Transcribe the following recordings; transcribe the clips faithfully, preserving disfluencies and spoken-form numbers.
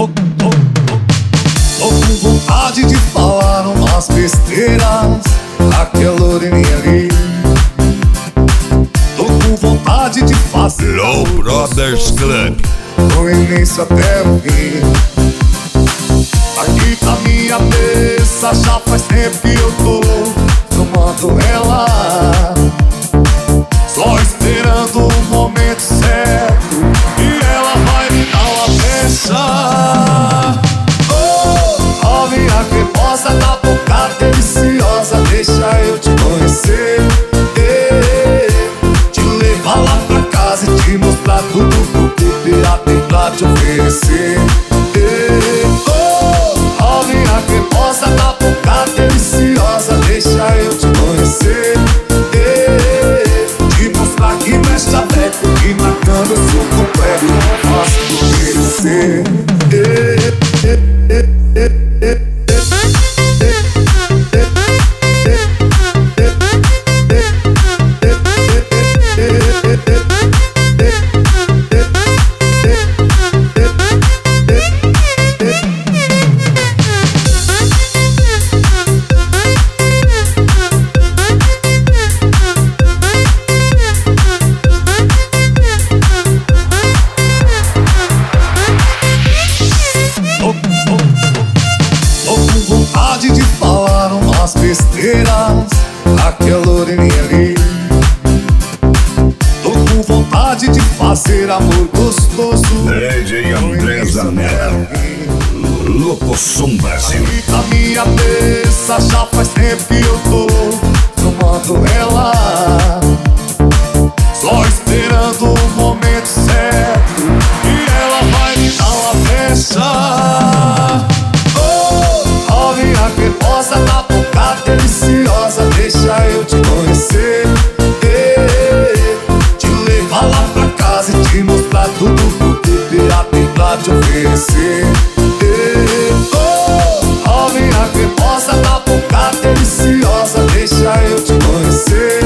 Tô, tô, tô, tô com vontade de falar umas besteiras, aquela lourinha ali. Tô com vontade de fazer Low Brothers Club, do início até o fim. Aqui tá minha mesa, já faz tempo que eu tô tomando ela, só esperando o momento certo e ela vai me dar uma peça. Oh, ó minha cremosa, da boca deliciosa, deixa eu te conhecer, te levar lá pra casa e te mostrar tudo que o bebê tem pra te oferecer. Oh, minha cremosa, da boca deliciosa, deixa eu te conhecer, te mostrar que mexe a beca, que na cama eu sou completo, não posso oferecer. De falar umas besteiras, aquela lourinha ali. Tô com vontade de fazer amor gostoso, D J André Zanella, Locoção Brasil. aqui tá minha mesa, já faz tempo que eu tô tomando ela, só esperando o momento certo e ela vai me dar uma peça. Minha cremosa, da boca deliciosa, deixa eu te conhecer, te levar lá pra casa e te mostrar tudo que o bebê tem pra te oferecer. Oh, minha cremosa, da boca deliciosa, deixa eu te conhecer,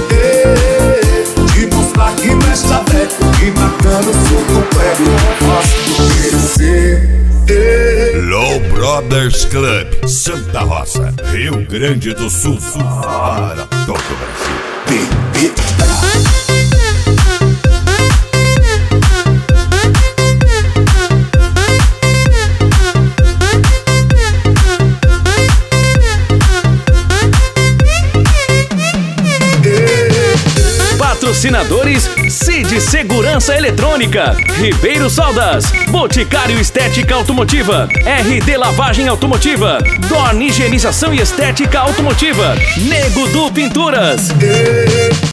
te mostrar que mexe a beca, que na cama eu sou completo, não posso oferecer. Low Brothers Club, Santa Rosa, Rio Grande do Sul, Sul para todo o Brasil. Bebida. Patrocinadores: Cid Segurança Eletrônica, Ribeiro Soldas, Boticário Estética Automotiva, R D Lavagem Automotiva, Dorn Higienização e Estética Automotiva, Nego Du Pinturas.